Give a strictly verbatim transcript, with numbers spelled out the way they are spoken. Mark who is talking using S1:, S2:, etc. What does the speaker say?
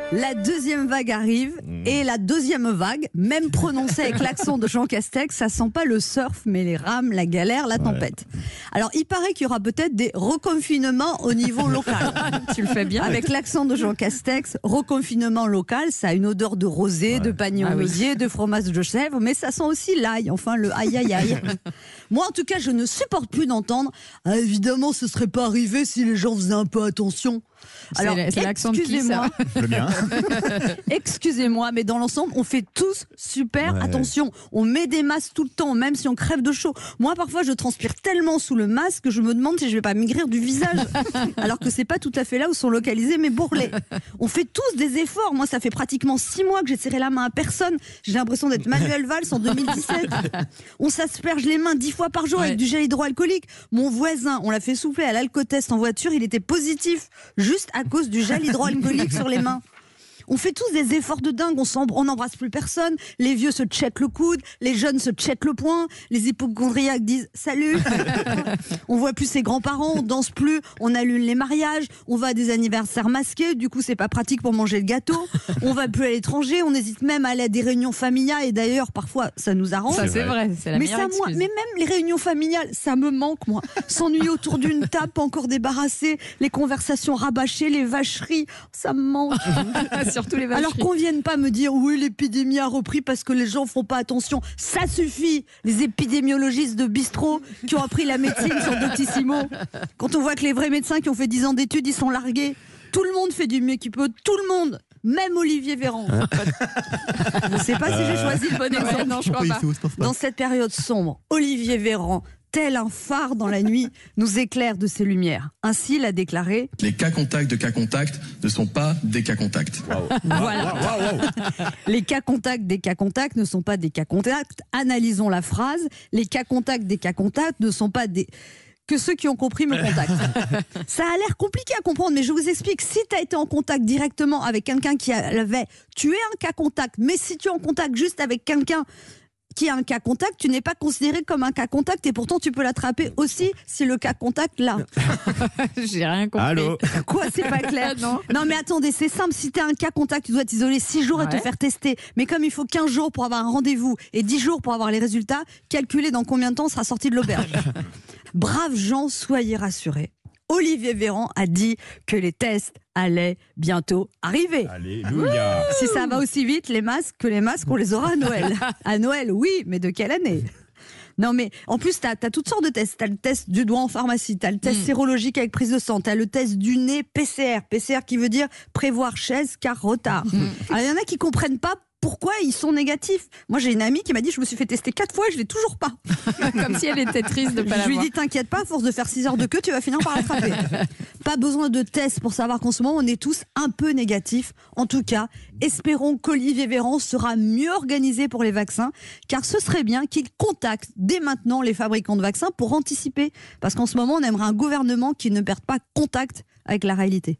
S1: La deuxième vague arrive mmh. et la deuxième vague, même prononcée avec l'accent de Jean Castex, ça sent pas le surf, mais les rames, la galère, la tempête. Ouais. Alors, il paraît qu'il y aura peut-être des reconfinements au niveau local.
S2: Tu le fais bien.
S1: Avec l'accent de Jean Castex, reconfinement local, ça a une odeur de rosé, ouais. de panier ah, oui. de fromage de chèvre, mais ça sent aussi l'ail, enfin le aïe aïe aïe. Moi, en tout cas, je ne supporte plus d'entendre ah, évidemment, ce serait pas arrivé si les gens faisaient un peu attention.
S2: Alors, c'est l'accent de qui, ça ?
S3: Le mien.
S1: Excusez-moi, mais dans l'ensemble, on fait tous super ouais. attention. On met des masques tout le temps, même si on crève de chaud. Moi, parfois, je transpire tellement sous le masque que je me demande si je vais pas maigrir du visage. Alors que c'est pas tout à fait là où sont localisés mes bourrelets. On fait tous des efforts. Moi, ça fait pratiquement six mois que j'ai serré la main à personne. J'ai l'impression d'être Manuel Valls en deux mille dix-sept. On s'asperge les mains dix fois par jour ouais. avec du gel hydroalcoolique. Mon voisin, on l'a fait souffler à l'alcotest en voiture, il était positif. Juste à cause du gel hydroalcoolique sur les mains. On fait tous des efforts de dingue, on n'embrasse plus personne, les vieux se tchettent le coude, les jeunes se tchettent le poing, les hypochondriaques disent salut. On voit plus ses grands-parents, on danse plus, on annule les mariages, on va à des anniversaires masqués, du coup c'est pas pratique pour manger le gâteau, on va plus à l'étranger, on hésite même à aller à des réunions familiales et d'ailleurs parfois ça nous arrange.
S2: Ça c'est vrai, c'est la
S1: mais
S2: meilleure
S1: ça,
S2: excuse.
S1: moi, mais même les réunions familiales, ça me manque moi. S'ennuyer autour d'une table, pas encore débarrassée, les conversations rabâchées, les vacheries, ça me manque.
S2: Surtout les vacheries.
S1: Alors qu'on vienne pas me dire oui l'épidémie a repris parce que les gens font pas attention, ça suffit. Les épidémiologistes de bistrot qui ont appris la médecine sur Doctissimo. Quand on voit que les vrais médecins qui ont fait dix ans d'études ils sont largués, tout le monde fait du mieux qu'il peut, tout le monde. Même Olivier Véran. Je ne sais pas si j'ai choisi le bon exemple.
S2: Ouais, non, je crois pas.
S1: Dans cette période sombre, Olivier Véran, tel un phare dans la nuit, nous éclaire de ses lumières. Ainsi, il a déclaré «
S4: Les cas contacts de cas contacts ne sont pas des cas contacts. Wow. »
S1: Voilà. Wow, wow, wow. Les cas contacts des cas contacts ne sont pas des cas contacts. Analysons la phrase. Les cas contacts des cas contacts ne sont pas des... que ceux qui ont compris me contactent. Ça a l'air compliqué à comprendre, mais je vous explique. Si tu as été en contact directement avec quelqu'un qui avait... Tu es un cas contact, mais si tu es en contact juste avec quelqu'un qui a un cas contact, tu n'es pas considéré comme un cas contact et pourtant tu peux l'attraper aussi si le cas contact l'a.
S2: J'ai rien compris.
S3: Allô ?
S1: Quoi, c'est pas clair?
S2: non.
S1: non mais attendez, c'est simple, si tu as un cas contact, tu dois t'isoler six jours ouais. et te faire tester. Mais comme il faut quinze jours pour avoir un rendez-vous et dix jours pour avoir les résultats, calculez dans combien de temps on sera sorti de l'auberge. Braves gens, soyez rassurés. Olivier Véran a dit que les tests allaient bientôt arriver.
S3: Alléluia.
S1: Si ça va aussi vite, les masques, que les masques, on les aura à Noël. À Noël, oui, mais de quelle année ? Non mais en plus t'as as toutes sortes de tests. T'as le test du doigt en pharmacie, t'as le test mmh. sérologique avec prise de sang, t'as le test du nez P C R. P C R qui veut dire prévoir chaise car retard. Mmh. Alors il y en a qui comprennent pas pourquoi ils sont négatifs. Moi j'ai une amie qui m'a dit je me suis fait tester quatre fois et je l'ai toujours pas.
S2: Comme si elle était triste de pas l'avoir.
S1: Je lui ai dit t'inquiète pas, à force de faire six heures de queue tu vas finir par l'attraper. Pas besoin de tests pour savoir qu'en ce moment on est tous un peu négatifs. En tout cas, espérons qu'Olivier Véran sera mieux organisé pour les vaccins, car ce serait bien qu'il contacte dès maintenant les fabricants de vaccins pour anticiper. Parce qu'en ce moment on aimerait un gouvernement qui ne perde pas contact avec la réalité.